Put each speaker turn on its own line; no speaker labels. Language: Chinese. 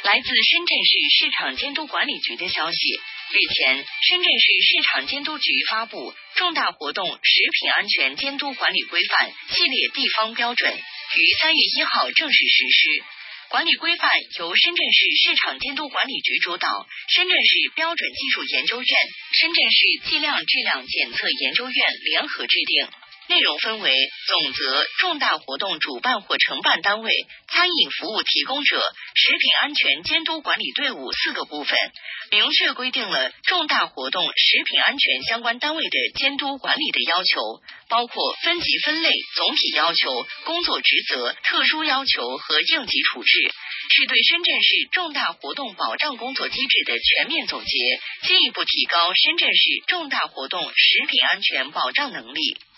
来自深圳市市场监督管理局的消息，日前，深圳市市场监督局发布《重大活动食品安全监督管理规范》系列地方标准，于3月1号正式实施。管理规范由深圳市市场监督管理局主导，深圳市标准技术研究院、深圳市计量质量检测研究院联合制定。内容分为总则、重大活动主办或承办单位、餐饮服务提供者、食品安全监督管理队伍4个部分，明确规定了重大活动食品安全相关单位的监督管理的要求，包括分级分类、总体要求、工作职责、特殊要求和应急处置，是对深圳市重大活动保障工作机制的全面总结，进一步提高深圳市重大活动食品安全保障能力。